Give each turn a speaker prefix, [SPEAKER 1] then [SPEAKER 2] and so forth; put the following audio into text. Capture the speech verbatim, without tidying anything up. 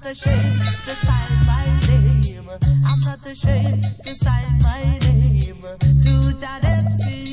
[SPEAKER 1] not ashamed to sign my name. I'm not ashamed to sign my name to Jah Dempsey.